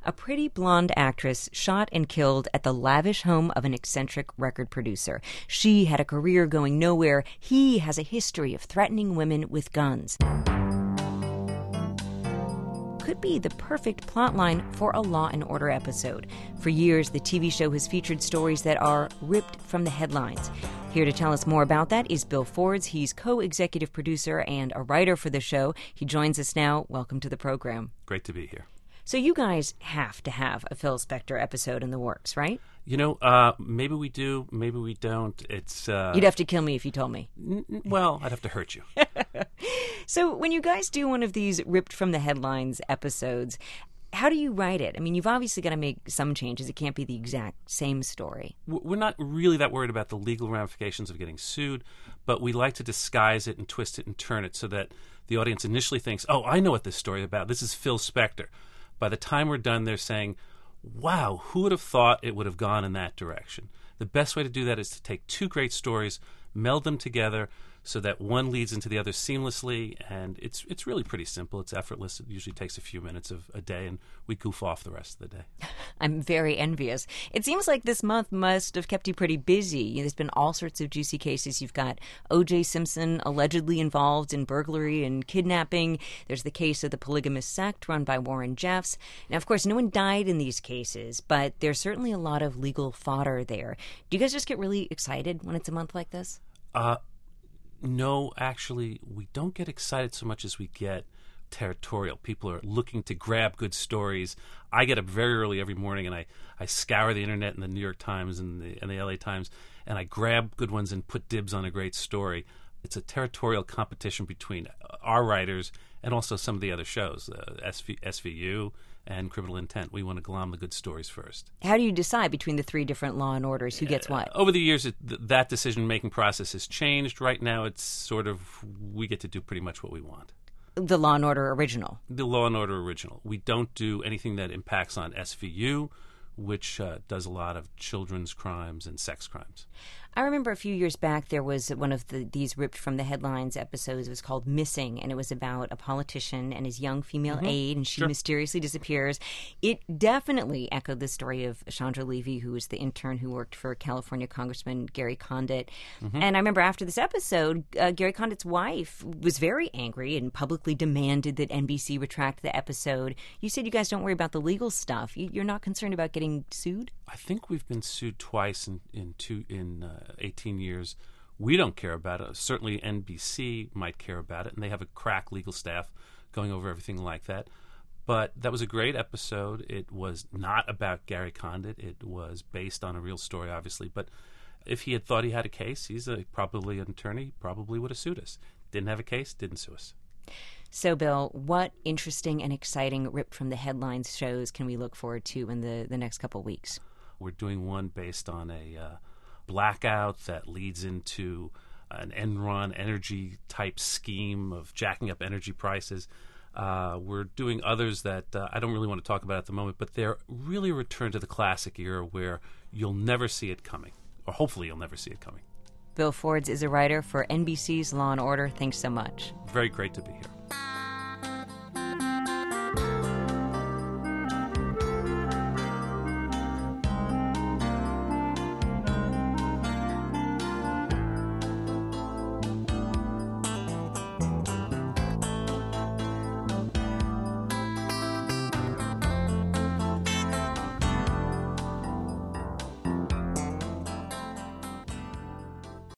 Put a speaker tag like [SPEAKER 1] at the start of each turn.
[SPEAKER 1] A pretty blonde actress shot and killed at the lavish home of an eccentric record producer. She had a career going nowhere. He has a history of threatening women with guns. Could be the perfect plotline for a Law and Order episode. For years, the TV show has featured stories that are ripped from the headlines. Here to tell us more about that is Bill Fords. He's co-executive producer and a writer for the show. He joins us now. Welcome to the program.
[SPEAKER 2] Great to be here.
[SPEAKER 1] So you guys have to have a Phil Spector episode in the works, right?
[SPEAKER 2] You know, maybe we do, maybe we don't. It's
[SPEAKER 1] You'd have to kill me if you told me.
[SPEAKER 2] Well, I'd have to hurt you.
[SPEAKER 1] So when you guys do one of these ripped from the headlines episodes, how do you write it? I mean, you've obviously got to make some changes. It can't be the exact same story.
[SPEAKER 2] We're not really that worried about the legal ramifications of getting sued, but we like to disguise it and twist it and turn it so that the audience initially thinks, oh, I know what this story is about. This is Phil Spector. By the time we're done, they're saying, wow, who would have thought it would have gone in that direction? The best way to do that is to take two great stories, meld them together so that one leads into the other seamlessly, and it's really pretty simple. It's effortless. It usually takes a few minutes of a day, and we goof off the rest of the day.
[SPEAKER 1] I'm very envious. It seems like this month must have kept you pretty busy. There's been all sorts of juicy cases. You've got O.J. Simpson allegedly involved in burglary and kidnapping. There's the case of the polygamous sect run by Warren Jeffs. Now, of course, no one died in these cases, but there's certainly a lot of legal fodder there. Do you guys just get really excited when it's a month like this?
[SPEAKER 2] No, actually, we don't get excited so much as we get territorial. People are looking to grab good stories. I get up very early every morning and I scour the internet and the New York Times and the LA Times, and I grab good ones and put dibs on a great story. It's a territorial competition between our writers and also some of the other shows, SVU and Criminal Intent. We want to glom the good stories first.
[SPEAKER 1] How do you decide between the three different Law and Orders who gets what?
[SPEAKER 2] Over the years, that decision-making process has changed. Right now, it's sort of, we get to do pretty much what we want.
[SPEAKER 1] The Law and Order original.
[SPEAKER 2] The Law and Order original. We don't do anything that impacts on SVU, which does a lot of children's crimes and sex crimes.
[SPEAKER 1] I remember a few years back there was one of these ripped from the headlines episodes. It was called Missing, and it was about a politician and his young female aide, and she mysteriously disappears. It definitely echoed the story of Chandra Levy, who was the intern who worked for California Congressman Gary Condit. And I remember after this episode, Gary Condit's wife was very angry and publicly demanded that NBC retract the episode. You said you guys don't worry about the legal stuff. You're not concerned about getting sued?
[SPEAKER 2] I think we've been sued twice in 18 years. We don't care about it. Certainly NBC might care about it, and they have a crack legal staff going over everything like that. But that was a great episode. It was not about Gary Condit. It was based on a real story, obviously. But if he had thought he had a case, he's probably an attorney, probably would have sued us. Didn't have a case, didn't sue us.
[SPEAKER 1] So, Bill, what interesting and exciting ripped from the headlines shows can we look forward to in the next couple weeks?
[SPEAKER 2] We're doing one based on a blackout that leads into an Enron energy type scheme of jacking up energy prices. We're doing others that I don't really want to talk about at the moment, but they're really a return to the classic era where you'll never see it coming, or hopefully you'll never see it coming.
[SPEAKER 1] Bill Fords is a writer for NBC's Law & Order. Thanks so much.
[SPEAKER 2] Very great to be here.